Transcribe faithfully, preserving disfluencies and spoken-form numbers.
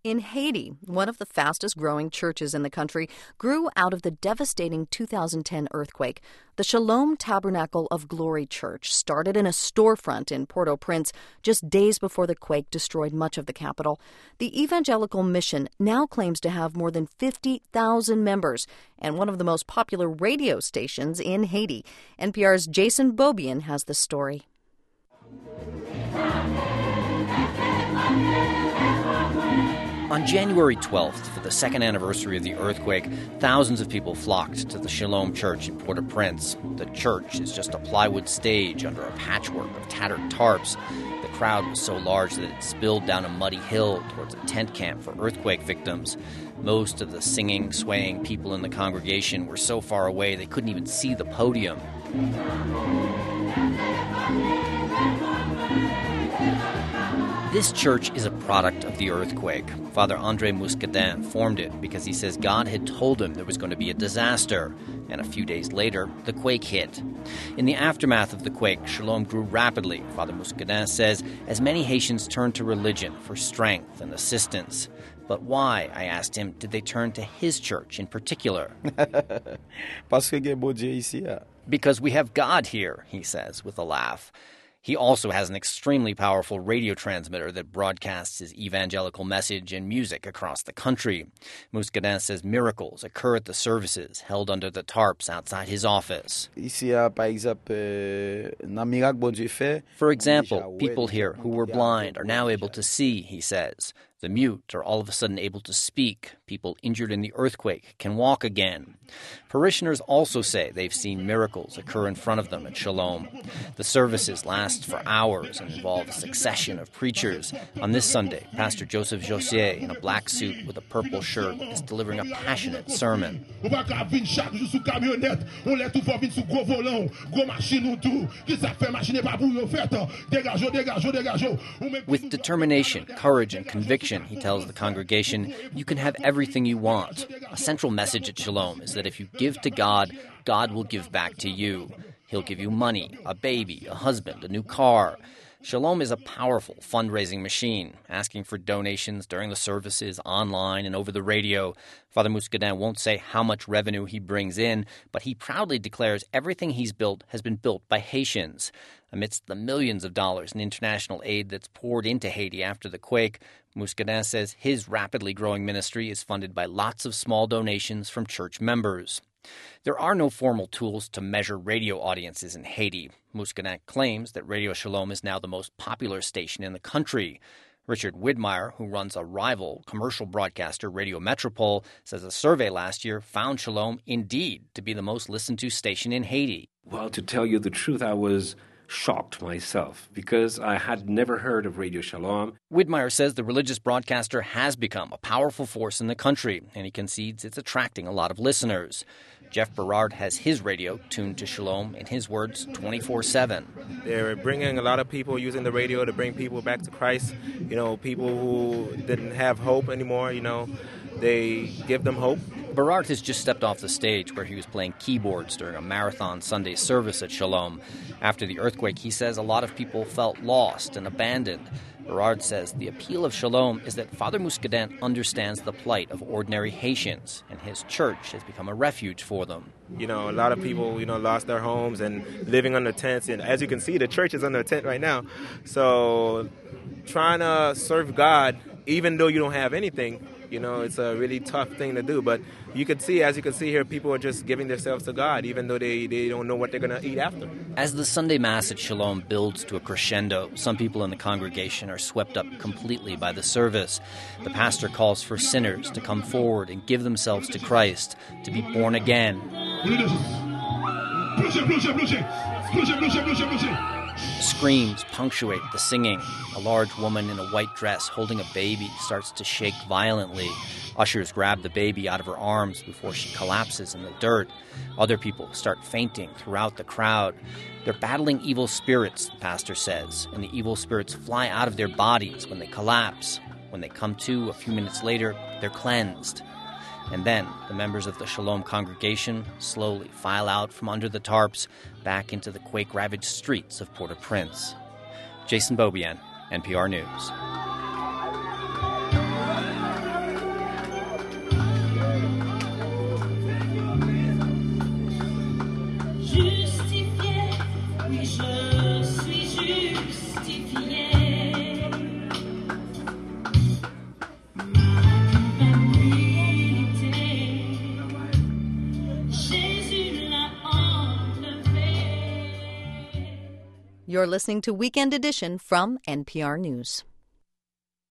In Haiti, one of the fastest-growing churches in the country grew out of the devastating two thousand ten earthquake. The Shalom Tabernacle of Glory Church started in a storefront in Port-au-Prince just days before the quake destroyed much of the capital. The evangelical mission now claims to have more than fifty thousand members and one of the most popular radio stations in Haiti. N P R's Jason Beaubien has the story. On January twelfth, for the second anniversary of the earthquake, thousands of people flocked to the Shalom Church in Port-au-Prince. The church is just a plywood stage under a patchwork of tattered tarps. The crowd was so large that it spilled down a muddy hill towards a tent camp for earthquake victims. Most of the singing, swaying people in the congregation were so far away they couldn't even see the podium. This church is a product of the earthquake. Father André Muscadin formed it because he says God had told him there was going to be a disaster. And a few days later, the quake hit. In the aftermath of the quake, Shalom grew rapidly, Father Muscadin says, as many Haitians turned to religion for strength and assistance. But why, I asked him, did they turn to his church in particular? Because we have God here, he says with a laugh. He also has an extremely powerful radio transmitter that broadcasts his evangelical message and music across the country. Muscadin says miracles occur at the services held under the tarps outside his office. For example, people here who were blind are now able to see, he says. The mute are all of a sudden able to speak. People injured in the earthquake can walk again. Parishioners also say they've seen miracles occur in front of them at Shalom. The services last for hours and involve a succession of preachers. On this Sunday, Pastor Joseph Jossier, in a black suit with a purple shirt, is delivering a passionate sermon. With determination, courage, and conviction, he tells the congregation, you can have everything you want. A central message at Shalom is that if you give to God, God will give back to you. He'll give you money, a baby, a husband, a new car. Shalom is a powerful fundraising machine, asking for donations during the services, online and over the radio. Father Muscadin won't say how much revenue he brings in, but he proudly declares everything he's built has been built by Haitians. Amidst the millions of dollars in international aid that's poured into Haiti after the quake, Muscadin says his rapidly growing ministry is funded by lots of small donations from church members. There are no formal tools to measure radio audiences in Haiti. Muscadin claims that Radio Shalom is now the most popular station in the country. Richard Widmeyer, who runs a rival commercial broadcaster, Radio Metropole, says a survey last year found Shalom indeed to be the most listened to station in Haiti. Well, to tell you the truth, I was shocked myself because I had never heard of Radio Shalom. Widmeyer says the religious broadcaster has become a powerful force in the country, and he concedes it's attracting a lot of listeners. Jeff Berard has his radio tuned to Shalom, in his words, twenty-four seven. They're bringing a lot of people using the radio to bring people back to Christ. You know, people who didn't have hope anymore, you know, they give them hope. Berard has just stepped off the stage where he was playing keyboards during a marathon Sunday service at Shalom. After the earthquake, he says a lot of people felt lost and abandoned. Berard says the appeal of Shalom is that Father Muscadin understands the plight of ordinary Haitians, and his church has become a refuge for them. You know, a lot of people, you know, lost their homes and living under tents. And as you can see, the church is under a tent right now. So trying to serve God, even though you don't have anything, you know, it's a really tough thing to do. But you can see, as you can see here, people are just giving themselves to God, even though they, they don't know what they're going to eat after. As the Sunday Mass at Shalom builds to a crescendo, some people in the congregation are swept up completely by the service. The pastor calls for sinners to come forward and give themselves to Christ, to be born again. Screams punctuate the singing. A large woman in a white dress holding a baby starts to shake violently. Ushers grab the baby out of her arms before she collapses in the dirt. Other people start fainting throughout the crowd. They're battling evil spirits, the pastor says, and the evil spirits fly out of their bodies when they collapse. When they come to a few minutes later, they're cleansed. And then the members of the Shalom congregation slowly file out from under the tarps back into the quake-ravaged streets of Port-au-Prince. Jason Beaubien, N P R News. You're listening to Weekend Edition from N P R News.